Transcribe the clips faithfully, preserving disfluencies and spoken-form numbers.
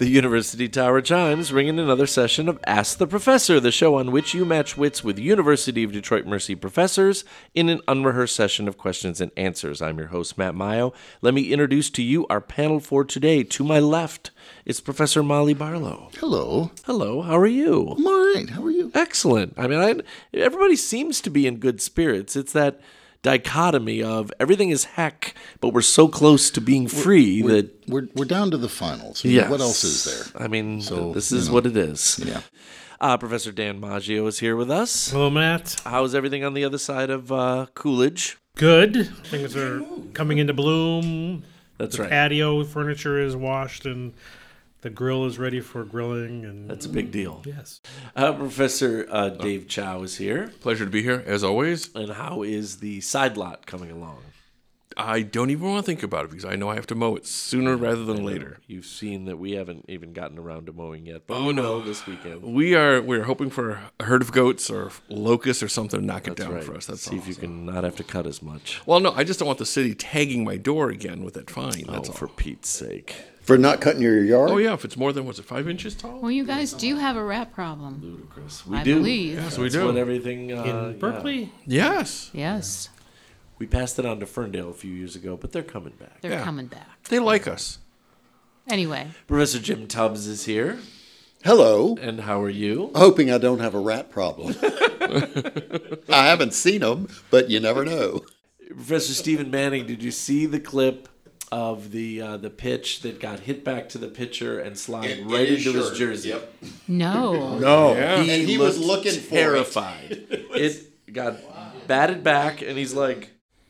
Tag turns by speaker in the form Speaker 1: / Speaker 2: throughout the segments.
Speaker 1: The University Tower chimes ring in another session of Ask the Professor, the show on which you match wits with University of Detroit Mercy professors in an unrehearsed session of questions and answers. I'm your host, Matt Mayo. Let me introduce to you our panel for today. To my left is Professor Molly Barlow.
Speaker 2: Hello.
Speaker 1: Hello, how are you?
Speaker 2: I'm all right. How are you?
Speaker 1: Excellent. I mean, I, everybody seems to be in good spirits. It's that dichotomy of everything is heck, but we're so close to being free
Speaker 2: we're,
Speaker 1: that
Speaker 2: we're we're down to the finals. I mean,
Speaker 1: yes.
Speaker 2: What else is there?
Speaker 1: I mean,
Speaker 2: So,
Speaker 1: this
Speaker 2: you
Speaker 1: is
Speaker 2: know.
Speaker 1: what it is.
Speaker 2: Yeah.
Speaker 1: Uh, Professor Dan Maggio is here with us.
Speaker 3: Hello, Matt.
Speaker 1: How's everything on the other side of uh, Coolidge?
Speaker 3: Good. Things are coming into bloom.
Speaker 1: That's
Speaker 3: the
Speaker 1: right.
Speaker 3: patio furniture is washed and the grill is ready for grilling. And
Speaker 1: That's a big deal.
Speaker 3: yes.
Speaker 1: Uh, Professor uh, Dave Chow is here.
Speaker 4: Pleasure to be here, as always.
Speaker 1: And how is the side lot coming along?
Speaker 4: I don't even want to think about it because I know I have to mow it sooner rather than later.
Speaker 1: You've seen that we haven't even gotten around to mowing yet, but
Speaker 4: Oh,
Speaker 1: we
Speaker 4: no.
Speaker 1: will this weekend.
Speaker 4: We are we're hoping for a herd of goats or locusts or something to knock it
Speaker 1: That's
Speaker 4: down
Speaker 1: right.
Speaker 4: for us. That's
Speaker 1: See
Speaker 4: all.
Speaker 1: if you
Speaker 4: So-
Speaker 1: can not have to cut as much.
Speaker 4: Well, no, I just don't want the city tagging my door again with that fine. That's
Speaker 1: oh,
Speaker 4: all.
Speaker 1: for Pete's sake.
Speaker 2: For not cutting your yard?
Speaker 4: Oh yeah, if it's more than what's it, five inches tall?
Speaker 5: Well, you guys do have a rat problem.
Speaker 1: Ludicrous. We
Speaker 5: I
Speaker 1: do.
Speaker 5: believe.
Speaker 4: Yes, we
Speaker 1: That's
Speaker 4: do.
Speaker 1: what everything uh,
Speaker 3: In
Speaker 1: yeah.
Speaker 3: Berkeley,
Speaker 4: Yes,
Speaker 5: Yes,
Speaker 1: We passed it on to Ferndale a few years ago, but they're coming back.
Speaker 5: they're
Speaker 4: Yeah.
Speaker 5: coming back.
Speaker 4: they like us.
Speaker 5: Anyway,
Speaker 1: Professor Jim Tubbs is here.
Speaker 2: Hello.
Speaker 1: And how are you?
Speaker 2: Hoping I don't have a rat problem. I haven't seen them, but you never know.
Speaker 1: Professor Stephen Manning, did you see the clip of the uh, the pitch that got hit back to the pitcher and slide right into his jersey?
Speaker 5: no.
Speaker 2: No.
Speaker 4: Yeah.
Speaker 2: And he was
Speaker 1: looked
Speaker 2: looking for it.
Speaker 1: terrified. It got batted back, and he's like,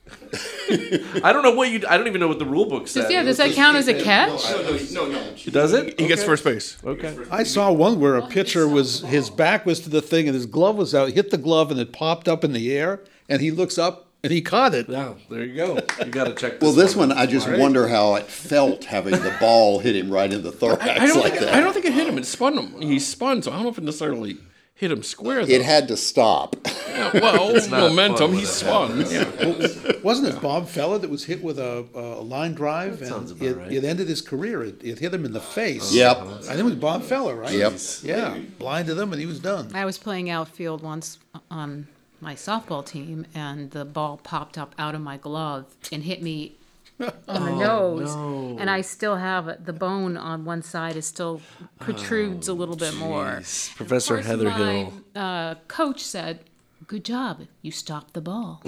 Speaker 1: I don't know what you. I don't even know what the rule book says.
Speaker 5: Does, yeah, does that count as a catch?
Speaker 2: No, no, no.
Speaker 1: Does it?
Speaker 4: He gets
Speaker 1: Okay.
Speaker 4: first base.
Speaker 1: Okay.
Speaker 6: I saw one where a pitcher was, his back was to the thing and his glove was out, hit the glove and it popped up in the air and he looks up and he caught it.
Speaker 1: Yeah, there you go. You got to check. This
Speaker 2: Well, this
Speaker 1: one.
Speaker 2: one, I just wonder how it felt having the ball hit him right in the thorax
Speaker 4: I don't,
Speaker 2: like
Speaker 4: think,
Speaker 2: that.
Speaker 4: I don't think it hit him. It spun him. He spun, so I don't know if it necessarily hit him square. Though.
Speaker 2: It had to stop.
Speaker 4: Yeah, well,
Speaker 1: not
Speaker 4: momentum.
Speaker 1: fun
Speaker 4: He
Speaker 1: when it
Speaker 4: spun. Yeah.
Speaker 6: Wasn't it Bob Feller that was hit with a, a line drive?
Speaker 1: That sounds
Speaker 6: and
Speaker 1: about
Speaker 6: it,
Speaker 1: right.
Speaker 6: it ended his career. It, it hit him in the face.
Speaker 2: Yep.
Speaker 6: I think it was Bob Feller, right?
Speaker 2: Yep.
Speaker 6: Yeah, blinded him and he was done.
Speaker 5: I was playing outfield once on my softball team, and the ball popped up out of my glove and hit me on the nose.
Speaker 1: no.
Speaker 5: And I still have it. The bone on one side is still protrudes a little bit more.
Speaker 1: Jeez. Professor
Speaker 5: Of course,
Speaker 1: Heather
Speaker 5: my,
Speaker 1: Hill.
Speaker 5: Uh, coach said, "Good job, you stopped the ball."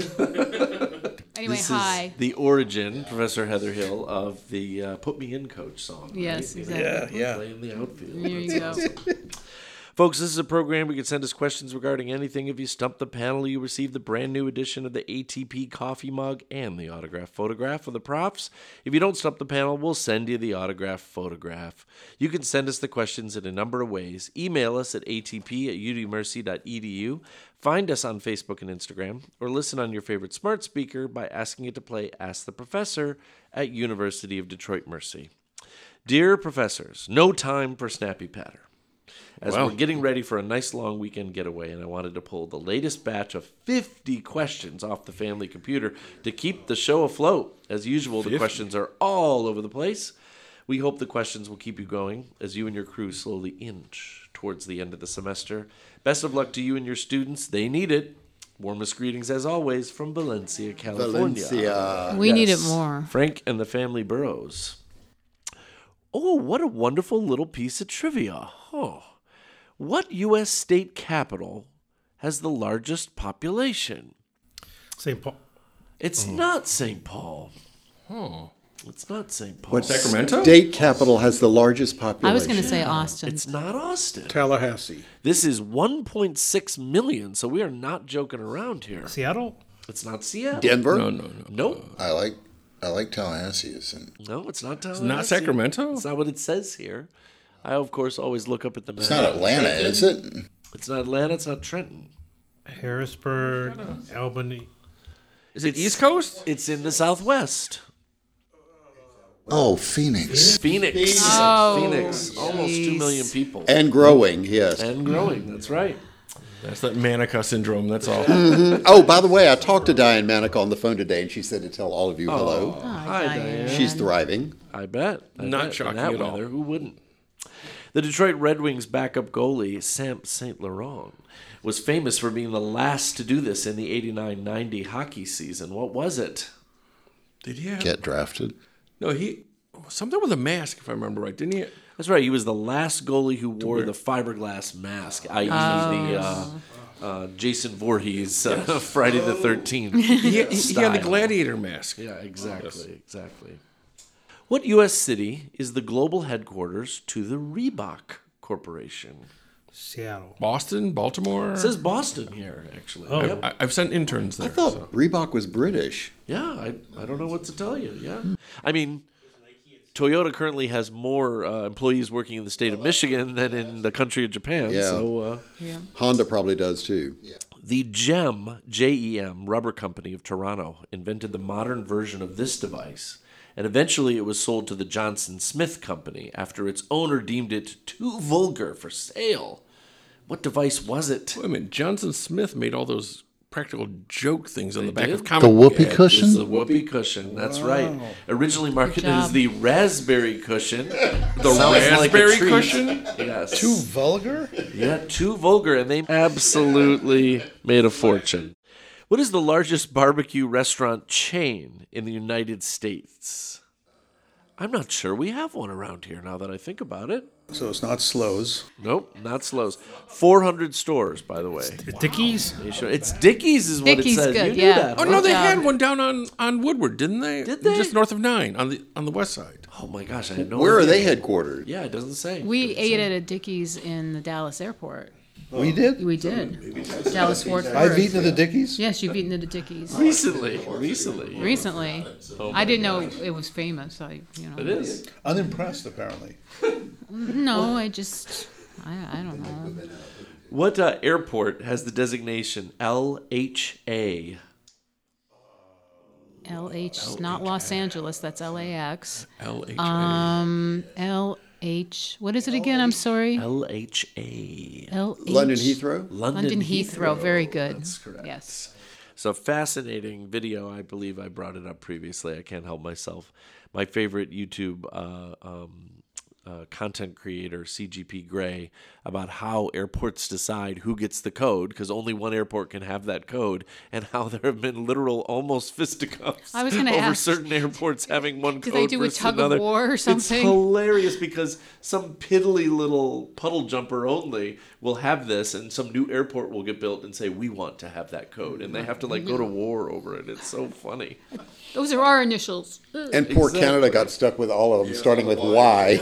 Speaker 5: Anyway,
Speaker 1: This
Speaker 5: hi.
Speaker 1: is the origin, Professor Heather Hill, of the uh, "Put Me In, Coach" song.
Speaker 5: Yes,
Speaker 1: right?
Speaker 5: exactly.
Speaker 6: Yeah, yeah.
Speaker 1: Playing the outfield.
Speaker 5: There you go.
Speaker 1: Folks, this is a program where you can send us questions regarding anything. If you stump the panel, you receive the brand new edition of the A T P coffee mug and the autographed photograph of the profs. If you don't stump the panel, we'll send you the autographed photograph. You can send us the questions in a number of ways. Email us at atp at u d mercy dot e d u. Find us on Facebook and Instagram, or listen on your favorite smart speaker by asking it to play Ask the Professor at University of Detroit Mercy. Dear professors, no time for snappy patter. As
Speaker 4: Wow.
Speaker 1: we're getting ready for a nice long weekend getaway, and I wanted to pull the latest batch of fifty questions off the family computer to keep the show afloat. As usual, the questions are all over the place. We hope the questions will keep you going as you and your crew slowly inch towards the end of the semester. Best of luck to you and your students. They need it. Warmest greetings, as always, from Valencia, California.
Speaker 2: Valencia.
Speaker 5: We need it
Speaker 2: yes.
Speaker 5: more.
Speaker 1: Frank and the family Burrows. Oh, what a wonderful little piece of trivia. Oh. What U S state capital has the largest population?
Speaker 3: Saint Paul.
Speaker 1: It's not Saint Paul. It's not Saint Paul.
Speaker 2: What
Speaker 4: Sacramento?
Speaker 2: state capital has the largest population?
Speaker 5: I was going to say Austin.
Speaker 1: It's not Austin.
Speaker 6: Tallahassee.
Speaker 1: This is one point six million, so we are not joking around here.
Speaker 3: Seattle?
Speaker 1: It's not Seattle.
Speaker 2: Denver?
Speaker 4: No, no, no.
Speaker 1: Nope.
Speaker 2: I like I like Tallahassee. Isn't
Speaker 1: No, it's not Tallahassee.
Speaker 4: Not Sacramento?
Speaker 1: It's not what it says here. I, of course, always look up at the map.
Speaker 2: It's not Atlanta, is it?
Speaker 1: It's not Atlanta. It's not Trenton.
Speaker 3: Harrisburg, Albany.
Speaker 4: Is it East Coast?
Speaker 1: It's in the Southwest.
Speaker 2: Oh, Phoenix.
Speaker 1: Phoenix.
Speaker 5: Oh,
Speaker 1: Phoenix. Almost two
Speaker 5: jeez.
Speaker 1: million people.
Speaker 2: And growing, yes.
Speaker 1: And growing. That's right.
Speaker 4: That's that Manica syndrome. That's all.
Speaker 2: Oh, by the way, I talked to Diane Manica on the phone today, and she said to tell all of you hello.
Speaker 1: Hi, Diane.
Speaker 2: She's thriving.
Speaker 1: I bet. I
Speaker 4: Not
Speaker 1: bet.
Speaker 4: shocking
Speaker 1: In that
Speaker 4: at all.
Speaker 1: weather, who wouldn't? The Detroit Red Wings backup goalie, Sam Saint Laurent, was famous for being the last to do this in the eighty-nine ninety hockey season. What was it?
Speaker 4: Did he have?
Speaker 2: Get drafted.
Speaker 4: No, he something with a mask, if I remember right. Didn't he?
Speaker 1: That's right. He was the last goalie who wore the fiberglass mask, that is the uh, uh, Jason Voorhees uh, Friday the thirteenth.
Speaker 4: He, he, he had the
Speaker 1: style.
Speaker 4: gladiator mask.
Speaker 1: Yeah, exactly, exactly. What U S city is the global headquarters to the Reebok Corporation?
Speaker 3: Seattle.
Speaker 4: Boston, Baltimore.
Speaker 1: It says Boston here, actually.
Speaker 3: Oh.
Speaker 1: Yep.
Speaker 4: I, I've sent interns there.
Speaker 2: I thought
Speaker 4: so.
Speaker 2: Reebok was British.
Speaker 1: Yeah, I, I don't know what to tell you. Yeah. I mean, Toyota currently has more uh, employees working in the state of Michigan than in the country of Japan.
Speaker 2: Yeah.
Speaker 1: So, uh,
Speaker 5: Yeah.
Speaker 2: Honda probably does too.
Speaker 1: the GEM, J E M, Rubber Company of Toronto invented the modern version of this device, and eventually it was sold to the Johnson Smith Company after its owner deemed it too vulgar for sale. What device was it?
Speaker 4: Wait a minute. Johnson Smith made all those practical joke things on the back
Speaker 1: did?
Speaker 4: of comic
Speaker 2: The whoopee
Speaker 4: ads.
Speaker 2: cushion?
Speaker 1: It's the whoopee cushion. That's right. Originally marketed
Speaker 5: job.
Speaker 1: as the raspberry cushion.
Speaker 4: The
Speaker 1: Sounds like a
Speaker 4: raspberry
Speaker 1: treat.
Speaker 4: cushion?
Speaker 1: Yes.
Speaker 6: Too vulgar?
Speaker 1: Yeah, too vulgar, and they absolutely made a fortune. What is the largest barbecue restaurant chain in the United States? I'm not sure we have one around here now that I think about it.
Speaker 6: So it's not Slows.
Speaker 1: Nope, not Slows. four hundred stores, by the way.
Speaker 3: Dickies?
Speaker 1: They show- It's Dickies is what
Speaker 5: Dickies
Speaker 1: it says.
Speaker 5: good,
Speaker 1: you knew
Speaker 5: yeah.
Speaker 1: that.
Speaker 4: Oh
Speaker 1: huh?
Speaker 4: no, they
Speaker 5: job.
Speaker 4: had one down on, on Woodward, didn't they?
Speaker 1: Did they?
Speaker 4: Just north of nine on the on the west side.
Speaker 1: Oh my gosh, I had no
Speaker 2: Where are
Speaker 1: idea.
Speaker 2: they headquartered?
Speaker 1: Yeah, it doesn't say.
Speaker 5: We
Speaker 1: Doesn't
Speaker 5: ate
Speaker 1: say.
Speaker 5: at a Dickies in the Dallas airport.
Speaker 6: We did?
Speaker 5: We did. Dallas Fort
Speaker 6: I've
Speaker 5: Worth.
Speaker 6: eaten at the Dickies.
Speaker 5: Yes, you've eaten at a Dickies.
Speaker 1: Recently. Recently.
Speaker 5: Recently. I didn't know it was famous. I, you know.
Speaker 1: It is.
Speaker 6: Unimpressed, apparently.
Speaker 5: No, I just, I, I don't know.
Speaker 1: What uh, airport has the designation L H A?
Speaker 5: L H, it's not Los Angeles. That's L A X.
Speaker 4: L H A.
Speaker 5: Um, L H. What is it again? I'm sorry.
Speaker 1: L H A.
Speaker 5: L H.
Speaker 2: London Heathrow?
Speaker 1: London,
Speaker 5: London Heathrow. Very good.
Speaker 1: That's correct.
Speaker 5: Yes.
Speaker 1: So fascinating video. I believe I brought it up previously. I can't help myself. My favorite YouTube uh, um, uh, content creator, C G P Grey, about how airports decide who gets the code, because only one airport can have that code, and how there have been literal almost fisticuffs
Speaker 5: I was gonna
Speaker 1: over
Speaker 5: ask,
Speaker 1: certain airports having one
Speaker 5: do
Speaker 1: code
Speaker 5: they do a
Speaker 1: versus
Speaker 5: tug of
Speaker 1: another.
Speaker 5: war or
Speaker 1: It's
Speaker 5: something?
Speaker 1: hilarious because some piddly little puddle jumper only will have this, and some new airport will get built and say, we want to have that code, and they have to like go to war over it. It's so funny.
Speaker 5: Those are our initials.
Speaker 2: And poor Canada got stuck with all of them, starting with Y.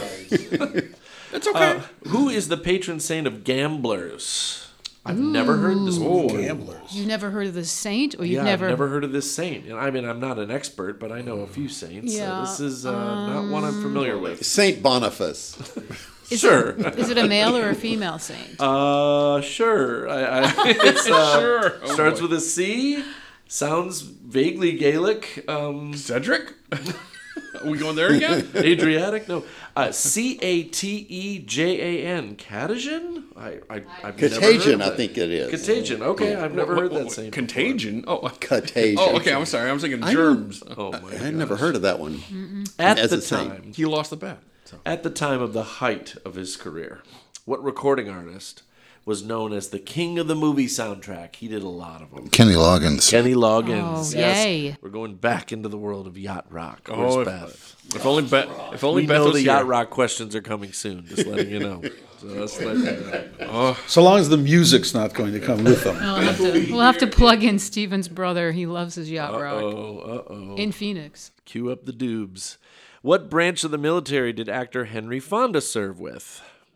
Speaker 4: It's okay.
Speaker 1: Uh, who is the patron saint of gamblers? I've never heard this before.
Speaker 6: Gamblers.
Speaker 5: You've never heard of the saint, or you've
Speaker 1: Yeah,
Speaker 5: never.
Speaker 1: I've never heard of this saint. And I mean, I'm not an expert, but I know a few saints.
Speaker 5: Yeah,
Speaker 1: so this is uh, not one I'm familiar with.
Speaker 2: Saint Boniface.
Speaker 5: Is
Speaker 1: Sure.
Speaker 5: It, is it a male or a female saint?
Speaker 1: Uh, sure. I, I, it's, uh,
Speaker 4: Sure. Oh,
Speaker 1: starts
Speaker 4: boy.
Speaker 1: with a C. Sounds vaguely Gaelic. Um,
Speaker 4: Cedric? Are we going there again?
Speaker 1: Adriatic? No. Uh, C A T E J A N. Catagen? I, I, I've never heard
Speaker 2: Contagion,
Speaker 1: of
Speaker 2: I
Speaker 1: that.
Speaker 2: think it is.
Speaker 1: Contagion. Okay, I've never heard
Speaker 4: What-
Speaker 1: that
Speaker 4: what-
Speaker 1: saint.
Speaker 4: Contagion? Oh,
Speaker 2: Contagion.
Speaker 4: oh, okay. I'm sorry. I was thinking
Speaker 2: I
Speaker 4: germs.
Speaker 1: before. Oh my
Speaker 2: I had never heard of that one.
Speaker 1: At
Speaker 2: As
Speaker 1: the
Speaker 2: a saint.
Speaker 1: time,
Speaker 4: He lost the bet. So.
Speaker 1: at the time of the height of his career, what recording artist was known as the king of the movie soundtrack? He did a lot of them.
Speaker 7: Kenny Loggins.
Speaker 1: Kenny Loggins.
Speaker 5: Oh,
Speaker 1: yes.
Speaker 5: yay.
Speaker 1: We're going back into the world of yacht rock. Where's
Speaker 4: Oh, if,
Speaker 1: Beth?
Speaker 4: if only Beth. If only
Speaker 1: We
Speaker 4: Beth
Speaker 1: know
Speaker 4: was
Speaker 1: the
Speaker 4: here.
Speaker 1: yacht rock questions are coming soon. Just letting you know. So that's letting you know.
Speaker 6: So long as the music's not going to come with them.
Speaker 5: We'll have, to, we'll have to plug in Steven's brother. He loves his yacht rock
Speaker 1: Oh, uh oh.
Speaker 5: in Phoenix.
Speaker 1: Cue up the dubs. What branch of the military did actor Henry Fonda serve with?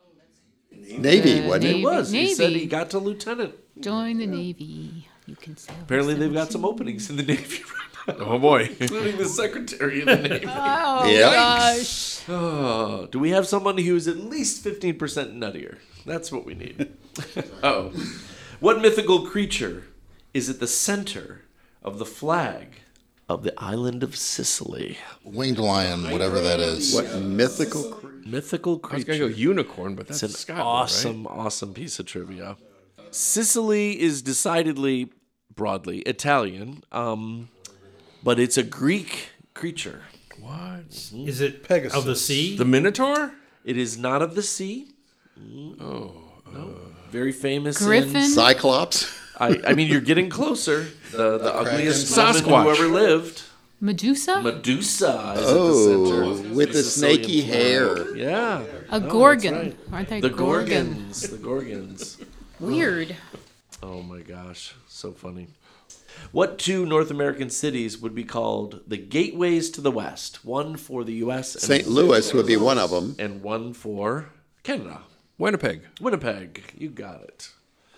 Speaker 2: Navy,
Speaker 5: Uh,
Speaker 2: wasn't
Speaker 5: Navy.
Speaker 2: it?
Speaker 1: It was. He said
Speaker 5: Navy.
Speaker 1: he got to lieutenant.
Speaker 5: Join the Navy. You can sail.
Speaker 1: Apparently, they've got some openings in the Navy right now,
Speaker 4: Oh boy.
Speaker 1: including the Secretary of the Navy.
Speaker 5: Oh
Speaker 2: Yeah.
Speaker 5: gosh.
Speaker 1: Oh, do we have someone who's at least fifteen percent nuttier? That's what we need. Oh. What mythical creature is at the center of the flag of the island of Sicily?
Speaker 7: Winged lion, whatever that is.
Speaker 2: What mythical creature?
Speaker 1: Mythical
Speaker 4: I was gonna go
Speaker 1: creature.
Speaker 4: unicorn, but that's
Speaker 1: It's an
Speaker 4: Scotland,
Speaker 1: awesome, awesome piece of trivia. Sicily is decidedly, broadly, Italian, um, but it's a Greek creature.
Speaker 4: right? What?
Speaker 3: Is it
Speaker 6: Pegasus.
Speaker 3: of the sea?
Speaker 4: The Minotaur?
Speaker 1: It is not of the sea. Very famous.
Speaker 5: Griffin?
Speaker 1: In,
Speaker 2: Cyclops.
Speaker 1: I, I mean, you're getting closer. The the ugliest woman
Speaker 4: Sasquatch.
Speaker 1: who ever lived.
Speaker 5: Medusa?
Speaker 1: Medusa is
Speaker 2: Oh,
Speaker 1: at the center.
Speaker 2: with the
Speaker 1: Sicilian
Speaker 2: snaky hair.
Speaker 1: flower. Yeah.
Speaker 5: a
Speaker 1: No,
Speaker 5: gorgon.
Speaker 1: that's right.
Speaker 5: Aren't they
Speaker 1: The
Speaker 5: gorgon?
Speaker 1: Gorgons. The Gorgons.
Speaker 5: Weird.
Speaker 1: Oh my gosh, so funny. What two North American cities would be called the gateways to the West? One for the U S and,
Speaker 2: Saint Louis would be one of them.
Speaker 1: and one for Canada.
Speaker 4: Winnipeg.
Speaker 1: Winnipeg, you got it.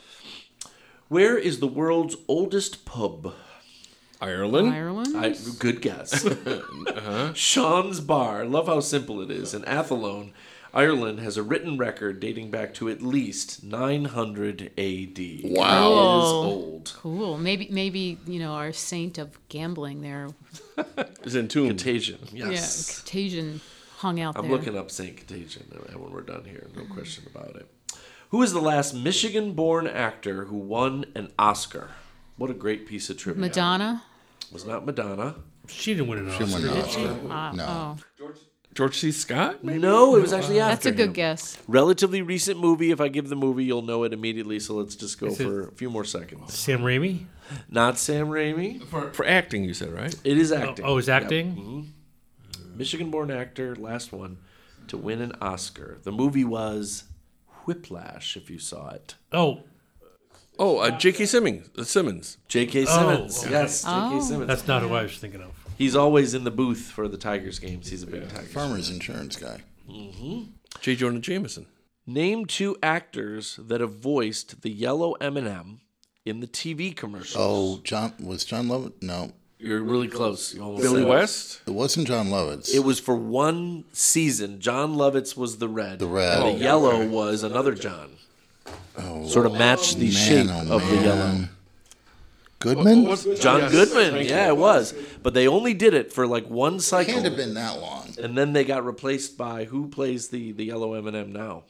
Speaker 1: Where is the world's oldest pub?
Speaker 4: Ireland.
Speaker 5: Ireland?
Speaker 1: I, good guess. Sean's Bar. Love how simple it is. In Athlone, Ireland has a written record dating back to at least nine hundred A D.
Speaker 2: Wow.
Speaker 1: It is
Speaker 5: Oh.
Speaker 1: old.
Speaker 5: Cool. Maybe, maybe you know, our saint of gambling there.
Speaker 4: Is entombed.
Speaker 1: Contagion.
Speaker 5: Yeah,
Speaker 1: Yes.
Speaker 5: Contagion hung out
Speaker 1: I'm
Speaker 5: there.
Speaker 1: looking up Saint Contagion when we're done here. No question about it. Who is the last Michigan-born actor who won an Oscar? What a great piece of trivia.
Speaker 5: Madonna?
Speaker 1: It was not Madonna.
Speaker 3: She didn't win an
Speaker 7: She won
Speaker 3: Oscar.
Speaker 7: an
Speaker 3: did
Speaker 7: Oscar.
Speaker 3: she?
Speaker 5: Uh,
Speaker 7: No.
Speaker 5: Oh,
Speaker 4: George C. Scott? Maybe?
Speaker 1: No, it was actually after
Speaker 5: that's a good
Speaker 1: him.
Speaker 5: guess.
Speaker 1: Relatively recent movie. If I give the movie, you'll know it immediately. So let's just go
Speaker 3: Is it-
Speaker 1: for a few more seconds.
Speaker 3: Sam Raimi?
Speaker 1: Not Sam Raimi.
Speaker 4: For, for acting, you said, right?
Speaker 1: It is
Speaker 3: Oh,
Speaker 1: acting.
Speaker 3: oh, is
Speaker 1: Yep.
Speaker 3: acting?
Speaker 1: Michigan-born actor, last one to win an Oscar. The movie was Whiplash. If you saw it,
Speaker 3: Oh,
Speaker 4: Oh, uh, J K. Simmons. Uh, Simmons.
Speaker 1: J K. Simmons.
Speaker 3: okay.
Speaker 1: Yes, J K.
Speaker 5: Oh.
Speaker 1: Simmons.
Speaker 3: that's not who I was thinking of.
Speaker 1: He's always in the booth for the Tigers games. He's a big Tigers.
Speaker 7: Farmer's insurance guy.
Speaker 4: J. Jonah Jameson.
Speaker 1: Name two actors that have voiced the yellow M and M in the T V commercials.
Speaker 7: Oh, John was John Lovett? No,
Speaker 1: You're really close. You almost
Speaker 4: Billy
Speaker 1: said it.
Speaker 4: West.
Speaker 7: it wasn't John Lovitz.
Speaker 1: It was for one season. John Lovitz was the red.
Speaker 7: The red.
Speaker 1: And the
Speaker 7: Oh,
Speaker 1: yellow was another John.
Speaker 7: oh,
Speaker 1: Sort of matched the
Speaker 7: man,
Speaker 1: shape
Speaker 7: oh,
Speaker 1: of the
Speaker 7: man.
Speaker 1: yellow.
Speaker 7: Goodman.
Speaker 1: John
Speaker 4: Yes,
Speaker 1: Goodman.
Speaker 4: thank
Speaker 1: Yeah,
Speaker 4: you.
Speaker 1: it was. But they only did it for like one cycle.
Speaker 7: Can't have been that long.
Speaker 1: And then they got replaced by who plays the, the yellow M and M now?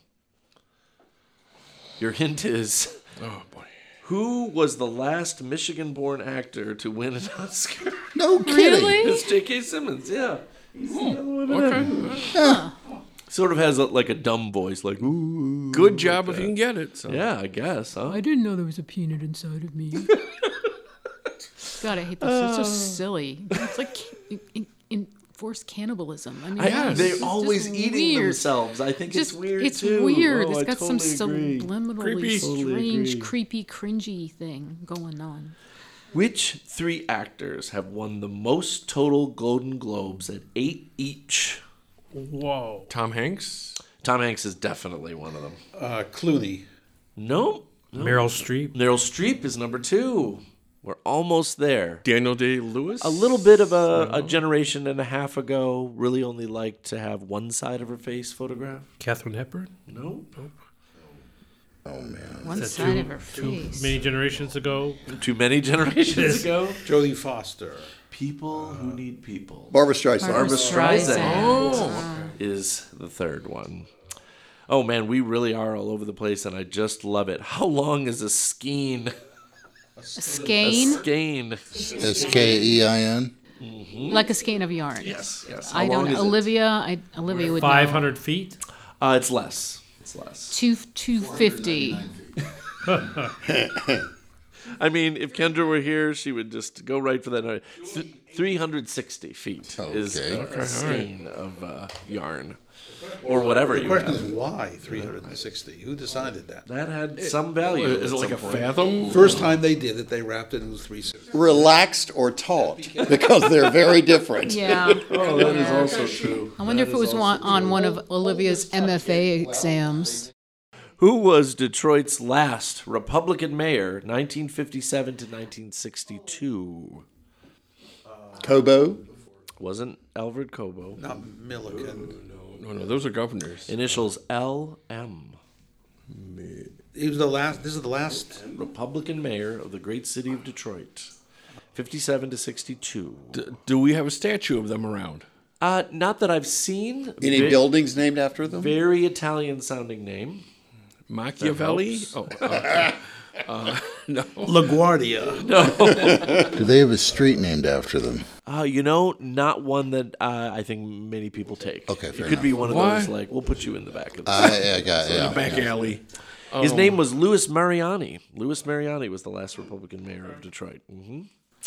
Speaker 1: Your hint is
Speaker 4: Oh, boy.
Speaker 1: who was the last Michigan-born actor to win an Oscar?
Speaker 7: No kidding.
Speaker 5: Really?
Speaker 1: It's J K. Simmons, yeah. He's the yellow M and M. Sort of has a, like a dumb voice, like, ooh.
Speaker 4: Good job if you can get it. So.
Speaker 1: Yeah, I guess, huh?
Speaker 5: I didn't know there was a peanut inside of me. God, I hate this. It's so silly. It's like in, in, enforced cannibalism. I mean,
Speaker 1: I,
Speaker 5: it's
Speaker 1: they're
Speaker 5: just
Speaker 1: always eating
Speaker 5: weird.
Speaker 1: themselves. I think
Speaker 5: Just,
Speaker 1: it's weird
Speaker 5: it's
Speaker 1: too.
Speaker 5: weird.
Speaker 1: Oh,
Speaker 5: It's
Speaker 1: I
Speaker 5: got some
Speaker 1: totally agree.
Speaker 5: subliminally
Speaker 4: Creepy.
Speaker 1: Totally
Speaker 5: strange,
Speaker 1: agree.
Speaker 5: creepy, cringy thing going on.
Speaker 1: Which three actors have won the most total Golden Globes at eight each?
Speaker 3: Whoa.
Speaker 4: Tom Hanks.
Speaker 1: Tom Hanks is definitely one of them.
Speaker 6: Uh, Clooney.
Speaker 1: No. no.
Speaker 3: Meryl Streep.
Speaker 1: Meryl Streep is number two. We're almost there.
Speaker 4: Daniel Day-Lewis.
Speaker 1: A little bit of a, a generation and a half ago, really only liked to have one side of her face photographed.
Speaker 3: Katharine Hepburn.
Speaker 1: No.
Speaker 7: Oh man.
Speaker 5: One
Speaker 3: That
Speaker 5: side
Speaker 3: too-
Speaker 5: of her face.
Speaker 3: Many generations ago.
Speaker 1: Too many generations ago.
Speaker 6: Jodie Foster.
Speaker 1: People who need people.
Speaker 2: Barbara Streisand.
Speaker 1: Barbara Streisand
Speaker 5: Oh.
Speaker 1: is the third one. Oh man, we really are all over the place, and I just love it. How long is a skein?
Speaker 5: A
Speaker 1: A
Speaker 5: skein,
Speaker 1: skein.
Speaker 7: S K E I N.
Speaker 5: like a skein of yarn.
Speaker 1: Yes, yes. How
Speaker 5: I
Speaker 1: long
Speaker 5: don't.
Speaker 1: is it?
Speaker 5: Olivia, I, Olivia would
Speaker 3: Five
Speaker 5: know.
Speaker 3: hundred feet.
Speaker 1: Uh, it's less. It's less.
Speaker 5: Two two fifty.
Speaker 1: I mean, if Kendra were here, she would just go right for that. number. Th- three hundred sixty feet is
Speaker 7: Okay.
Speaker 1: a, a skein of uh, yarn. Or whatever
Speaker 6: The
Speaker 1: you
Speaker 6: question
Speaker 1: have.
Speaker 6: is why three hundred sixty? Who decided that?
Speaker 1: That had some value.
Speaker 4: Is it
Speaker 1: at
Speaker 4: like
Speaker 1: some
Speaker 4: a
Speaker 1: point.
Speaker 4: fathom?
Speaker 6: First time they did it, they wrapped it in three sixty.
Speaker 2: Relaxed or taut, because they're very different.
Speaker 5: Yeah.
Speaker 1: Oh, that is also true.
Speaker 5: I wonder if it was one, on one of Olivia's M F A exams.
Speaker 1: Who was Detroit's last Republican mayor, nineteen fifty-seven to nineteen sixty-two?
Speaker 2: Kobo.
Speaker 1: Wasn't Alfred Cobo.
Speaker 6: Not Milliken.
Speaker 4: No, no, those are governors.
Speaker 1: Initials L M.
Speaker 6: He was the last. This is the last.
Speaker 1: Republican mayor of the great city of Detroit. fifty-seven to sixty-two.
Speaker 4: D- do we have a statue of them around?
Speaker 1: Uh, not that I've seen.
Speaker 2: Any
Speaker 1: Ve-
Speaker 2: buildings named after them?
Speaker 1: Very Italian sounding name.
Speaker 4: Machiavelli?
Speaker 1: helps.
Speaker 4: Oh, uh, uh,
Speaker 6: LaGuardia.
Speaker 7: Do they have a street named after them?
Speaker 1: Uh, you know, not one that uh, I think many people take.
Speaker 7: Okay,
Speaker 1: it
Speaker 7: fair
Speaker 1: could be
Speaker 7: enough.
Speaker 1: one of
Speaker 4: Why?
Speaker 1: those like we'll put you in the back of the.
Speaker 7: I, I got yeah.
Speaker 4: Back alley.
Speaker 1: His name was Louis Mariani. Louis Mariani was the last Republican mayor of Detroit. hmm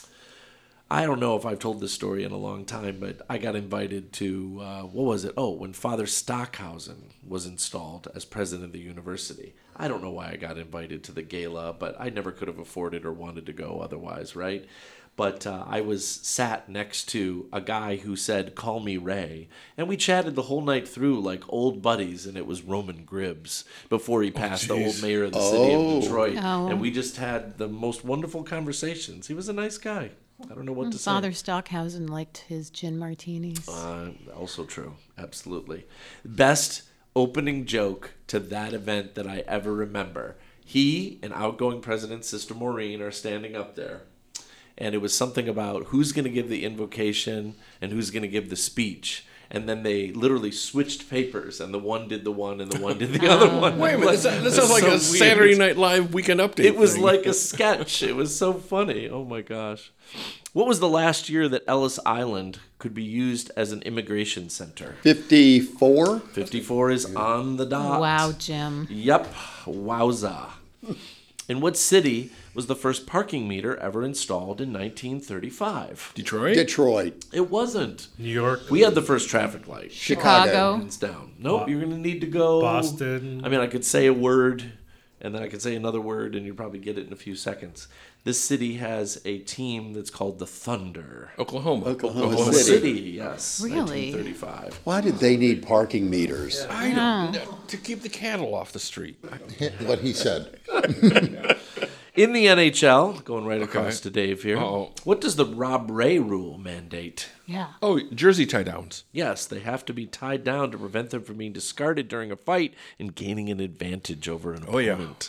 Speaker 1: I don't know if I've told this story in a long time, but I got invited to, uh, what was it? Oh, when Father Stockhausen was installed as president of the university. I don't know why I got invited to the gala, but I never could have afforded or wanted to go otherwise, right? But uh, I was sat next to a guy who said, "Call me Ray." And we chatted the whole night through like old buddies, and it was Roman Gribbs before he passed, the old mayor of the city of Detroit.
Speaker 5: Oh.
Speaker 1: And we just had the most wonderful conversations. He was a nice guy. I don't know what to say.
Speaker 5: Father Stockhausen liked his gin martinis.
Speaker 1: Uh, also true. Absolutely. Best opening joke to that event that I ever remember. He and outgoing President Sister Maureen are standing up there. And it was something about who's going to give the invocation and who's going to give the speech. And then they literally switched papers, and the one did the one, and the one did the other one.
Speaker 4: Wait a minute. This, this sounds like
Speaker 1: so
Speaker 4: a
Speaker 1: weird.
Speaker 4: Saturday Night Live weekend update.
Speaker 1: It was
Speaker 4: thing.
Speaker 1: like a sketch. It was so funny. Oh my gosh. What was the last year that Ellis Island could be used as an immigration center?
Speaker 2: fifty-four?
Speaker 1: fifty-four is on the dot.
Speaker 5: Wow, Jim.
Speaker 1: Yep. Wowza. In what city was the first parking meter ever installed in nineteen thirty-five?
Speaker 4: Detroit.
Speaker 2: Detroit.
Speaker 1: It wasn't.
Speaker 3: New York.
Speaker 1: We had the first traffic light.
Speaker 5: Chicago.
Speaker 1: Hands down. Nope, you're going to need to go.
Speaker 3: Boston.
Speaker 1: I mean, I could say a word, and then I could say another word, and you'd probably get it in a few seconds. This city has a team that's called the Thunder.
Speaker 4: Oklahoma.
Speaker 2: Oklahoma
Speaker 1: City,
Speaker 2: City.
Speaker 1: yes.
Speaker 5: Really?
Speaker 1: nineteen thirty-five.
Speaker 2: Why did they need parking meters?
Speaker 4: I don't know. To keep the cattle off the street.
Speaker 7: What he said.
Speaker 1: In the N H L, going right across to Dave here,
Speaker 4: Uh-oh.
Speaker 1: what does the Rob Ray rule mandate?
Speaker 5: Yeah.
Speaker 4: Oh, jersey tie downs.
Speaker 1: Yes, they have to be tied down to prevent them from being discarded during a fight and gaining an advantage over an
Speaker 4: Oh, yeah.
Speaker 1: opponent.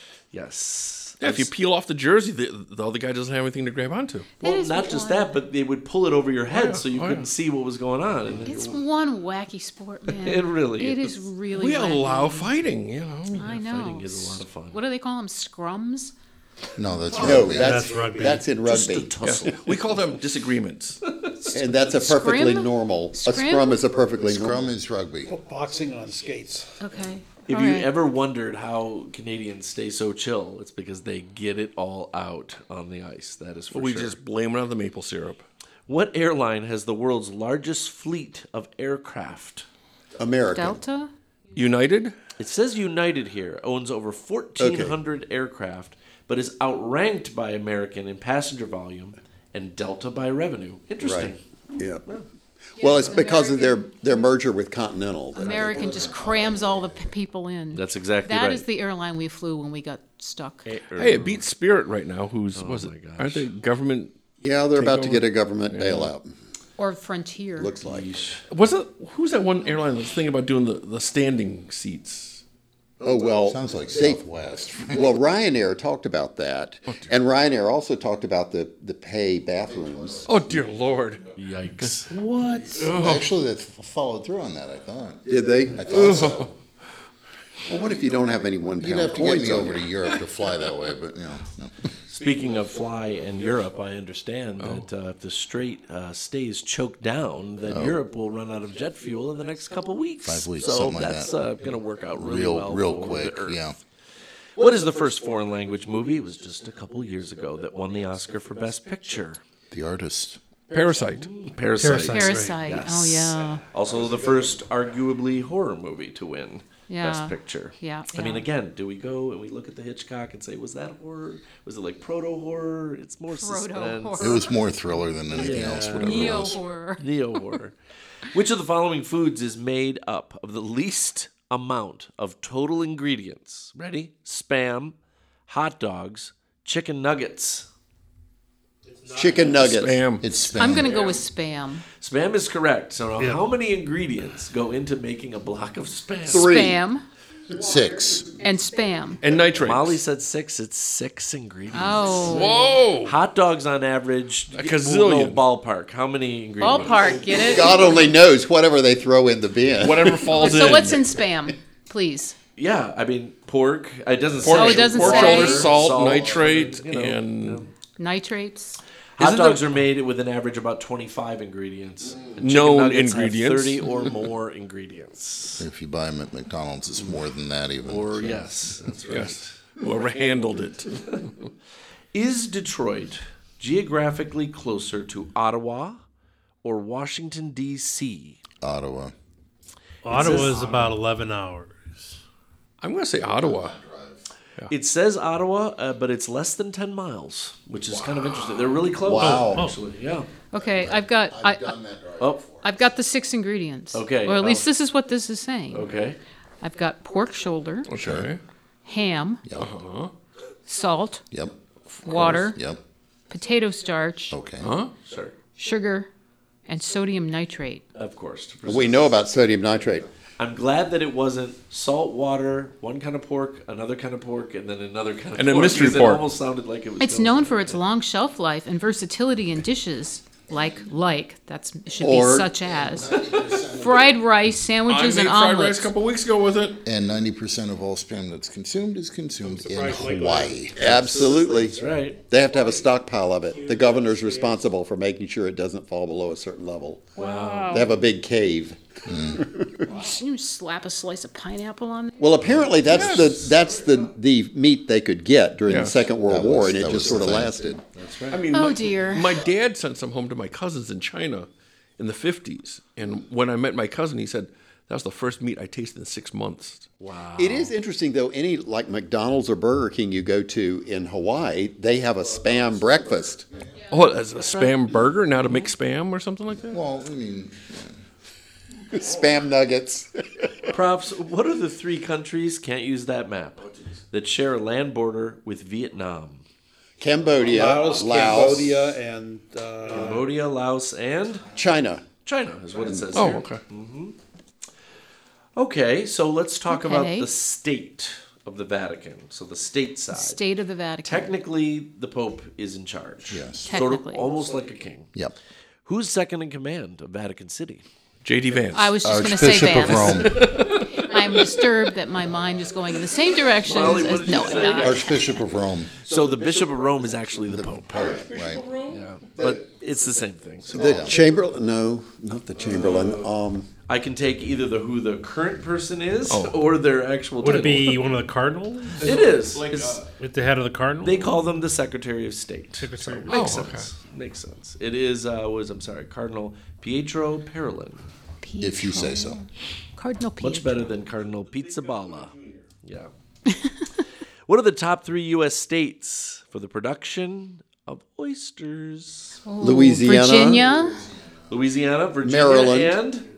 Speaker 1: Yes.
Speaker 4: Yeah, if you peel off the jersey, the, the other guy doesn't have anything to grab onto.
Speaker 1: Well,
Speaker 5: It is
Speaker 1: not just
Speaker 5: one-
Speaker 1: that, but they would pull it over your head
Speaker 4: yeah.
Speaker 1: so you
Speaker 4: Oh,
Speaker 1: couldn't
Speaker 4: yeah.
Speaker 1: see what was going on. And then
Speaker 5: It's
Speaker 1: you're-
Speaker 5: one wacky sport, man.
Speaker 1: It really
Speaker 5: It
Speaker 1: is.
Speaker 5: is really
Speaker 4: We
Speaker 5: wacky.
Speaker 4: allow fighting, you know.
Speaker 5: I know.
Speaker 1: fighting is a lot of fun.
Speaker 5: What do they call them? Scrums?
Speaker 7: No, that's
Speaker 2: No,
Speaker 7: rugby.
Speaker 2: that's,
Speaker 3: That's rugby.
Speaker 2: that's in
Speaker 1: Just a
Speaker 2: rugby.
Speaker 1: tussle.
Speaker 4: We call them disagreements.
Speaker 2: And that's a perfectly
Speaker 5: Scrim?
Speaker 2: normal. A
Speaker 5: Scrim?
Speaker 2: scrum is a perfectly
Speaker 7: Scrum
Speaker 2: normal.
Speaker 7: is rugby.
Speaker 6: Boxing on skates.
Speaker 5: Okay.
Speaker 1: If
Speaker 5: All
Speaker 1: you
Speaker 5: right.
Speaker 1: ever wondered how Canadians stay so chill, it's because they get it all out on the ice. That is for
Speaker 4: we
Speaker 1: sure.
Speaker 4: just blame it on the maple syrup.
Speaker 1: What airline has the world's largest fleet of aircraft?
Speaker 2: American.
Speaker 5: Delta?
Speaker 4: United?
Speaker 1: It says United here owns over fourteen hundred aircraft, but is outranked by American in passenger volume and Delta by revenue. Interesting.
Speaker 2: Right. Yeah. Well, it's because of their, their merger with Continental.
Speaker 5: American just crams all the p- people in.
Speaker 1: That's exactly
Speaker 5: That
Speaker 1: right.
Speaker 5: is the airline we flew when we got stuck.
Speaker 1: Eh, or-
Speaker 4: Hey, it beats Spirit right now. Who's was
Speaker 1: my
Speaker 4: it?
Speaker 1: gosh.
Speaker 4: Aren't they government?
Speaker 2: Yeah, they're about to
Speaker 4: Takeover?
Speaker 2: get a government bailout.
Speaker 5: Or Frontier.
Speaker 2: Looks like.
Speaker 4: Was it? Who's that one airline that's thinking about doing the, the standing seats?
Speaker 2: Oh well.
Speaker 7: Sounds like
Speaker 2: they-
Speaker 7: Southwest.
Speaker 2: Well, Ryanair talked about that, and Ryanair also talked about the the pay bathrooms.
Speaker 4: Oh dear Lord!
Speaker 1: Yikes.
Speaker 7: Actually, they followed through on that, I thought.
Speaker 2: Did they?
Speaker 7: I thought so.
Speaker 2: Well, what if you don't have any one
Speaker 7: You'd
Speaker 2: pound
Speaker 7: have to get
Speaker 2: coins
Speaker 7: me
Speaker 2: on
Speaker 7: over
Speaker 2: you?
Speaker 7: to Europe to fly that way, but, you know. No.
Speaker 1: Speaking of fly and Europe, I understand that uh, if the strait uh, stays choked down, then Europe will run out of jet fuel in the next couple weeks.
Speaker 7: Five weeks,
Speaker 1: so
Speaker 7: something like
Speaker 1: that's
Speaker 7: that.
Speaker 1: uh, going to work out really
Speaker 7: Real,
Speaker 1: well
Speaker 7: real
Speaker 1: for
Speaker 7: quick,
Speaker 1: the Earth.
Speaker 7: yeah.
Speaker 1: What is the first foreign language movie? It was just a couple years ago that won the Oscar for Best Picture.
Speaker 7: The artist.
Speaker 4: Parasite.
Speaker 1: Parasite.
Speaker 3: Parasite.
Speaker 5: Parasite.
Speaker 1: Yes.
Speaker 5: Oh, yeah.
Speaker 1: Also, the first arguably horror movie to win
Speaker 5: Yeah.
Speaker 1: Best Picture.
Speaker 5: Yeah,
Speaker 1: I mean,
Speaker 5: yeah.
Speaker 1: again, do we go and we look at the Hitchcock and say, was that horror? Was it like proto horror? It's more suspense.
Speaker 5: Proto-horror.
Speaker 7: It was more thriller than anything else, whatever it
Speaker 5: Neo
Speaker 7: was.
Speaker 5: horror.
Speaker 1: Neo horror. Which of the following foods is made up of the least amount of total ingredients? Ready? Spam, hot dogs, chicken nuggets.
Speaker 2: Chicken nuggets.
Speaker 4: Spam.
Speaker 7: It's spam.
Speaker 5: I'm going to go with Spam.
Speaker 1: Spam is correct. So now
Speaker 3: Yeah.
Speaker 1: how many ingredients go into making a block of spam?
Speaker 2: Three.
Speaker 5: Spam
Speaker 7: Six.
Speaker 5: and Spam.
Speaker 4: And nitrates.
Speaker 1: Molly said six. It's six ingredients.
Speaker 5: Oh.
Speaker 4: Whoa!
Speaker 1: Hot dogs on average.
Speaker 4: A
Speaker 1: we'll
Speaker 4: gazillion.
Speaker 1: go ballpark. How many ingredients?
Speaker 5: Ballpark, get it?
Speaker 2: God only knows whatever they throw in the bin.
Speaker 4: Whatever falls in.
Speaker 5: So what's in Spam, please?
Speaker 1: Yeah, I mean pork. It doesn't
Speaker 4: Pork,
Speaker 1: say.
Speaker 5: Oh, it doesn't
Speaker 4: pork
Speaker 5: say.
Speaker 4: shoulder, salt,
Speaker 1: Salt,
Speaker 4: nitrate,
Speaker 1: you know,
Speaker 4: and
Speaker 1: you know.
Speaker 5: Nitrates.
Speaker 1: Hot
Speaker 4: Isn't
Speaker 1: dogs
Speaker 4: there-
Speaker 1: are made with an average about twenty-five ingredients. And chicken
Speaker 4: Known
Speaker 1: nuggets have
Speaker 4: ingredients.
Speaker 1: thirty or more ingredients.
Speaker 7: If you buy them at McDonald's, it's more than that even.
Speaker 1: Or yes, that's right.
Speaker 4: yes, whoever handled it.
Speaker 1: Is Detroit geographically closer to Ottawa or Washington, D C?
Speaker 7: Ottawa.
Speaker 3: Ottawa is about eleven hours.
Speaker 4: I'm going to say Ottawa.
Speaker 1: It says Ottawa, uh, but it's less than ten miles, which is kind of interesting. They're really close.
Speaker 7: Wow.
Speaker 1: Actually, yeah.
Speaker 5: Okay, I've got I,
Speaker 7: Done that drive
Speaker 1: Oh,
Speaker 7: before.
Speaker 5: I've got the six ingredients.
Speaker 1: Okay,
Speaker 5: Or at least
Speaker 1: oh.
Speaker 5: this is what this is saying.
Speaker 1: okay.
Speaker 5: I've got pork shoulder,
Speaker 4: Okay.
Speaker 5: ham,
Speaker 7: Yep.
Speaker 5: salt,
Speaker 7: Yep.
Speaker 5: water,
Speaker 7: Yep.
Speaker 5: potato starch,
Speaker 7: Okay.
Speaker 4: Huh?
Speaker 1: Sure.
Speaker 5: sugar, and sodium nitrate.
Speaker 1: Of course. to
Speaker 2: We know about sodium nitrate.
Speaker 1: I'm glad that it wasn't salt water, one kind of pork, another kind of pork, and then another kind of
Speaker 4: And a
Speaker 1: pork.
Speaker 4: mystery
Speaker 1: because
Speaker 4: pork.
Speaker 1: It almost sounded like it was.
Speaker 5: It's
Speaker 1: going-
Speaker 5: known for its long shelf life and versatility in dishes like like that's should
Speaker 2: Or-
Speaker 5: be such as fried rice,
Speaker 4: I
Speaker 5: sandwiches,
Speaker 4: made
Speaker 5: and
Speaker 4: fried rice
Speaker 5: omelets.
Speaker 4: a couple weeks ago with it.
Speaker 7: And ninety percent of all spam that's consumed is consumed in Hawaii.
Speaker 2: Absolutely.
Speaker 1: That's right.
Speaker 2: They have to have a stockpile of it. The governor's responsible for making sure it doesn't fall below a certain level.
Speaker 1: Wow.
Speaker 2: They have a big cave.
Speaker 5: You slap a slice of pineapple on there.
Speaker 2: Well, apparently that's the that's the the meat they could get during
Speaker 4: Yeah.
Speaker 2: the Second World
Speaker 7: That
Speaker 2: War,
Speaker 7: was-
Speaker 2: and it
Speaker 7: that
Speaker 2: just
Speaker 7: was
Speaker 2: sort of
Speaker 7: the thing.
Speaker 2: lasted.
Speaker 4: I mean,
Speaker 5: Oh,
Speaker 4: my,
Speaker 5: dear.
Speaker 4: My dad sent some home to my cousins in China in the fifties. And when I met my cousin, he said, that was the first meat I tasted in six months.
Speaker 1: Wow.
Speaker 2: It is interesting though. Any like McDonald's or Burger King you go to in Hawaii, they have a spam breakfast.
Speaker 4: Oh, that's a spam burger? Now to make spam or something like that?
Speaker 7: Well, I mean,
Speaker 2: Spam nuggets.
Speaker 1: Props. What are the three countries, can't use that map, that share a land border with Vietnam?
Speaker 2: Cambodia,
Speaker 6: Laos,
Speaker 2: Laos,
Speaker 6: Cambodia, and uh,
Speaker 1: Cambodia, Laos, and
Speaker 2: China.
Speaker 1: China is what it says
Speaker 4: Oh,
Speaker 1: here.
Speaker 4: okay.
Speaker 1: Okay, so let's talk about
Speaker 5: Okay.
Speaker 1: the state of the Vatican. So the state side.
Speaker 5: State of the Vatican.
Speaker 1: Technically, the Pope is in charge.
Speaker 7: Yes.
Speaker 1: Sort of
Speaker 5: Technically.
Speaker 1: almost like a king.
Speaker 7: yep.
Speaker 1: Who's second in command of Vatican City?
Speaker 4: J D Vance.
Speaker 5: I was just going to say
Speaker 7: Archbishop of
Speaker 5: Vance.
Speaker 7: Rome.
Speaker 5: I'm disturbed that my mind is going in the same direction
Speaker 1: Molly, what
Speaker 5: as
Speaker 1: did
Speaker 5: no,
Speaker 1: you
Speaker 5: I'm
Speaker 1: say?
Speaker 5: not.
Speaker 7: Archbishop of Rome.
Speaker 1: So the Bishop of Rome is actually the Pope.
Speaker 7: Pope, right?
Speaker 1: Yeah, but it's the same thing. So
Speaker 2: The Chamberlain? No, not the Chamberlain. Um,
Speaker 1: I can take either the who the current person is or their actual
Speaker 3: Would
Speaker 1: title.
Speaker 3: it be one of the cardinals?
Speaker 1: It is. It's-
Speaker 3: With the head of the cardinal?
Speaker 1: they call them the Secretary of State.
Speaker 3: Secretary.
Speaker 1: So, makes
Speaker 4: Oh,
Speaker 1: sense. Makes sense. It is. Uh, was I'm sorry, Cardinal Pietro Parolin.
Speaker 7: If you say so.
Speaker 5: Cardinal Pietro.
Speaker 1: Much better than Cardinal Pizzaballa. Yeah. What are the top three U S states for the production of oysters?
Speaker 2: Louisiana.
Speaker 5: Virginia.
Speaker 1: Louisiana, Virginia,
Speaker 2: Maryland.
Speaker 1: and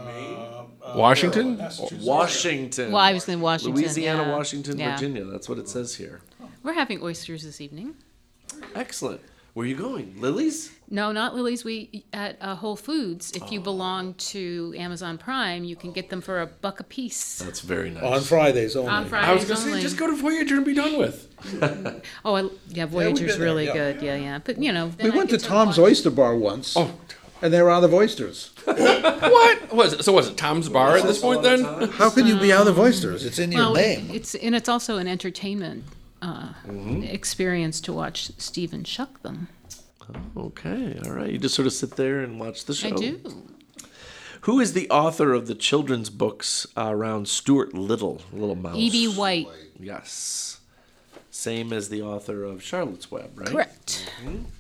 Speaker 4: Washington?
Speaker 1: Washington.
Speaker 5: Well, I was in Washington.
Speaker 1: Louisiana,
Speaker 5: yeah.
Speaker 1: Washington,
Speaker 5: Yeah.
Speaker 1: Virginia. That's what it says here.
Speaker 5: We're having oysters this evening.
Speaker 1: Excellent. Where are you going? Lily's?
Speaker 5: No, not Lily's. We at uh, Whole Foods. If you belong to Amazon Prime, you can get them for a buck a piece
Speaker 1: That's very nice.
Speaker 6: on Fridays only.
Speaker 5: on Fridays
Speaker 4: I was going to
Speaker 5: only.
Speaker 4: say, just go to Voyager and be done with.
Speaker 5: Oh, I, yeah, Voyager's
Speaker 6: been there,
Speaker 5: really
Speaker 6: yeah.
Speaker 5: good. Yeah, yeah. But you know,
Speaker 6: We
Speaker 5: then I
Speaker 6: went to
Speaker 5: get
Speaker 6: Tom's
Speaker 5: watch-
Speaker 6: Oyster Bar once,
Speaker 4: Oh,
Speaker 6: and they were out of oysters.
Speaker 4: what? Was it, so was it Tom's Bar at this point then?
Speaker 6: How can you be out of oysters? It's in your
Speaker 5: Well,
Speaker 6: name.
Speaker 5: it's and it's also an entertainment uh,
Speaker 1: Mm-hmm.
Speaker 5: experience to watch Steven shuck them.
Speaker 1: Okay, all right. You just sort of sit there and watch the show.
Speaker 5: I do.
Speaker 1: Who is the author of the children's books uh, around Stuart Little, Little Mouse?
Speaker 5: E B. White.
Speaker 1: Yes. Same as the author of Charlotte's Web, right?
Speaker 5: Correct.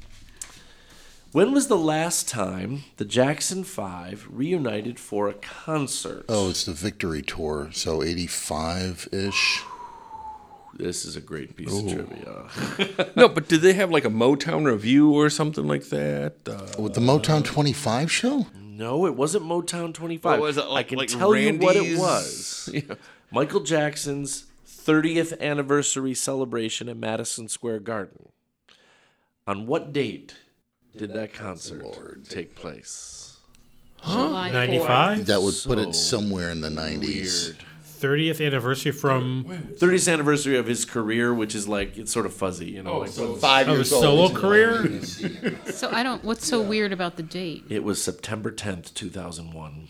Speaker 1: When was the last time the Jackson Five reunited for a concert?
Speaker 7: Oh, it's the Victory Tour, so eighty-five-ish.
Speaker 1: This is a great piece of trivia.
Speaker 4: No, but did they have like a Motown review or something like that? Uh,
Speaker 7: With the Motown twenty-five show?
Speaker 1: No, it wasn't Motown twenty-five.
Speaker 4: What was it,
Speaker 1: I
Speaker 4: like-
Speaker 1: can
Speaker 4: like
Speaker 1: tell you what it
Speaker 4: Randy's?
Speaker 1: was.
Speaker 4: Yeah.
Speaker 1: Michael Jackson's thirtieth anniversary celebration at Madison Square Garden. On what date did that concert take place?
Speaker 5: July
Speaker 3: ninety-five?
Speaker 7: That would put
Speaker 1: So
Speaker 7: it somewhere in the nineties.
Speaker 1: Weird.
Speaker 3: thirtieth anniversary from
Speaker 1: thirtieth anniversary of his career, which is like, it's sort of fuzzy, you know.
Speaker 4: Oh,
Speaker 1: like
Speaker 4: so-
Speaker 2: Five
Speaker 3: of his
Speaker 2: years
Speaker 3: solo
Speaker 2: old.
Speaker 3: career.
Speaker 5: So I don't. What's so weird about the date?
Speaker 1: It was September tenth, two thousand one.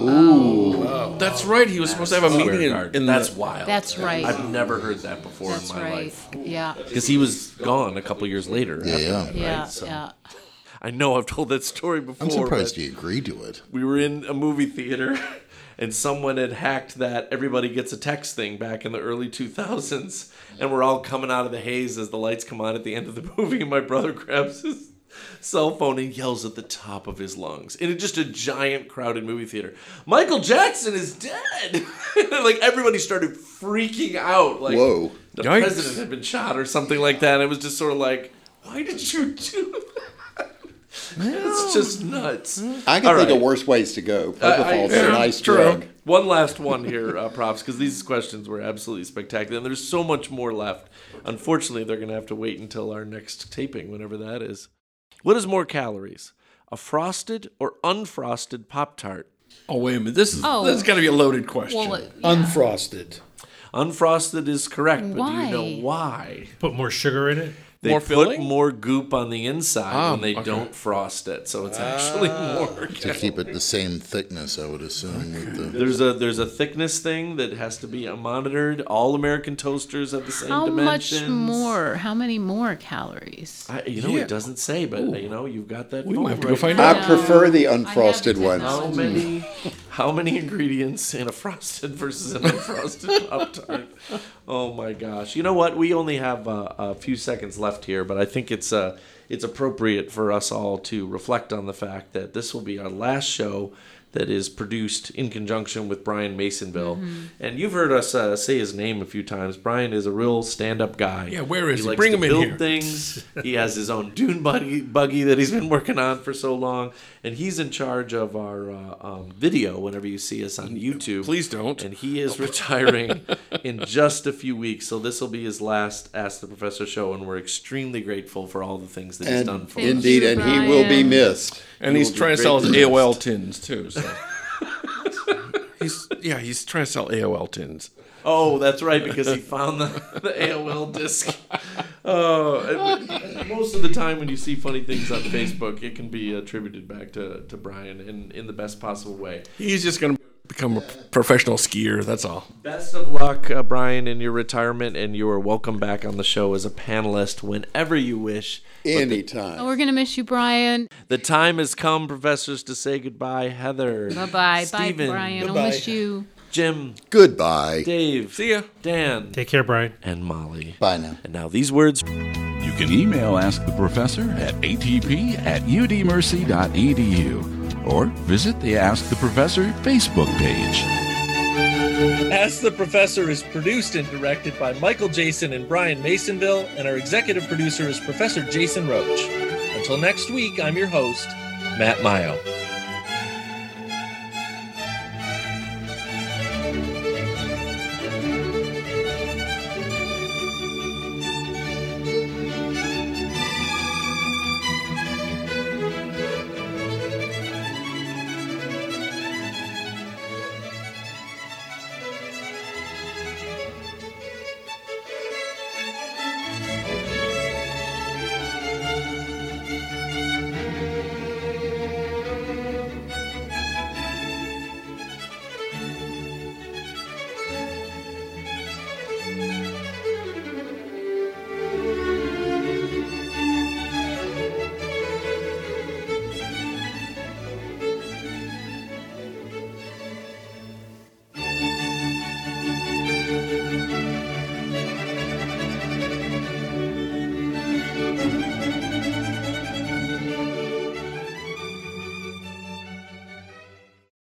Speaker 4: That's right. He was supposed to have a
Speaker 1: Swear
Speaker 4: meeting in,
Speaker 1: guard.
Speaker 4: in
Speaker 1: That's
Speaker 4: the,
Speaker 1: wild.
Speaker 5: That's right.
Speaker 1: I've never heard that before
Speaker 5: That's
Speaker 1: in my
Speaker 5: right.
Speaker 1: life.
Speaker 5: Yeah.
Speaker 1: Because he was gone a couple years later.
Speaker 7: Yeah,
Speaker 1: after
Speaker 7: yeah.
Speaker 1: that,
Speaker 5: Yeah.
Speaker 1: right? So-
Speaker 5: Yeah.
Speaker 1: I know I've told that story before.
Speaker 7: I'm surprised
Speaker 1: but
Speaker 7: you agreed to it.
Speaker 1: we were in a movie theater and someone had hacked that everybody gets a text thing back in the early two thousands. And we're all coming out of the haze as the lights come on at the end of the movie. And my brother grabs his cell phone and yells at the top of his lungs in just a giant crowded movie theater, Michael Jackson is dead. Like everybody started freaking out. Like
Speaker 2: Whoa.
Speaker 1: the
Speaker 4: Yikes.
Speaker 1: president had been shot or something like that. And it was just sort of like, why did you do that? It's just nuts.
Speaker 2: I can
Speaker 1: All
Speaker 2: think
Speaker 1: right.
Speaker 2: of worse ways to go.
Speaker 1: I- I-
Speaker 2: Propofol's a nice
Speaker 1: true.
Speaker 2: drug.
Speaker 1: One last one here, uh, props, because these questions were absolutely spectacular, and there's so much more left. Unfortunately, they're going to have to wait until our next taping, whenever that is. What is more calories, a frosted or unfrosted Pop-Tart?
Speaker 4: oh, wait a minute. This is
Speaker 5: Oh.
Speaker 4: this has got to be a loaded question.
Speaker 5: Well, yeah.
Speaker 6: Unfrosted.
Speaker 1: Unfrosted is correct, but do you know
Speaker 5: Why?
Speaker 1: why?
Speaker 3: Put more sugar in it.
Speaker 1: They
Speaker 4: More
Speaker 1: put
Speaker 4: filling?
Speaker 1: more goop on the inside
Speaker 4: Ah,
Speaker 1: when they
Speaker 4: okay.
Speaker 1: don't frost it, so it's actually more.
Speaker 7: To keep it the same thickness, I would assume. With the,
Speaker 1: There's a there's a thickness thing that has to be monitored. All American toasters have the same
Speaker 5: How much
Speaker 1: dimensions.
Speaker 5: more? How many more calories?
Speaker 1: I, you know,
Speaker 4: Yeah.
Speaker 1: it doesn't say, but you know, you've got that.
Speaker 4: We
Speaker 1: phone
Speaker 4: might have to
Speaker 1: right
Speaker 4: go find
Speaker 1: now.
Speaker 4: out.
Speaker 2: I prefer the
Speaker 5: I have
Speaker 2: unfrosted
Speaker 5: the
Speaker 2: ones.
Speaker 1: How many, how many ingredients in a frosted versus an unfrosted Pop-Tart? Oh my gosh! You know what? We only have uh, a few seconds left here, but I think it's uh, it's appropriate for us all to reflect on the fact that this will be our last show that is produced in conjunction with Brian Masonville. And you've heard us uh, say his name a few times. Brian is a real stand-up guy.
Speaker 4: Yeah, where is he?
Speaker 1: likes
Speaker 4: Bring
Speaker 1: to
Speaker 4: him in
Speaker 1: build
Speaker 4: here.
Speaker 1: things. He has his own dune buggy, buggy that he's been working on for so long. And he's in charge of our uh, um, video whenever you see us on YouTube.
Speaker 4: Please don't.
Speaker 1: And he is retiring in just a few weeks. So this will be his last Ask the Professor show. And we're extremely grateful for all the things that he's done
Speaker 2: And
Speaker 1: for
Speaker 5: Thank
Speaker 1: us.
Speaker 2: indeed,
Speaker 5: you,
Speaker 2: and he will be
Speaker 5: Brian.
Speaker 2: missed.
Speaker 4: And
Speaker 2: He
Speaker 4: he's
Speaker 2: will be
Speaker 4: trying to sell his
Speaker 2: greatly
Speaker 4: A O L
Speaker 2: missed.
Speaker 4: tins too. So. he's yeah, he's trying to sell A O L tins.
Speaker 1: Oh, that's right, because he found the, the A O L disc. Oh, it- most of the time when you see funny things on Facebook, it can be attributed back to, to Brian in, in the best possible way.
Speaker 4: He's just going to become a professional skier. That's all.
Speaker 1: Best of luck, uh, Brian, in your retirement, and you are welcome back on the show as a panelist whenever you wish.
Speaker 2: Anytime.
Speaker 5: Oh, we're gonna miss you, Brian.
Speaker 1: The time has come, professors, to say goodbye. Heather.
Speaker 5: Bye bye. Bye,
Speaker 1: Steven,
Speaker 5: Brian. I'll
Speaker 6: Bye-bye.
Speaker 5: miss you.
Speaker 1: Jim.
Speaker 7: Goodbye.
Speaker 1: Dave.
Speaker 4: See ya.
Speaker 1: Dan.
Speaker 3: Take care, Brian.
Speaker 1: And Molly.
Speaker 7: Bye now.
Speaker 1: And now these words.
Speaker 8: You can email Ask the Professor at a t p at u d mercy dot e d u or visit the Ask the Professor Facebook page.
Speaker 9: Ask the Professor is produced and directed by Michael Jason and Brian Masonville, and our executive producer is Professor Jason Roach. Until next week, I'm your host, Matt Mayo.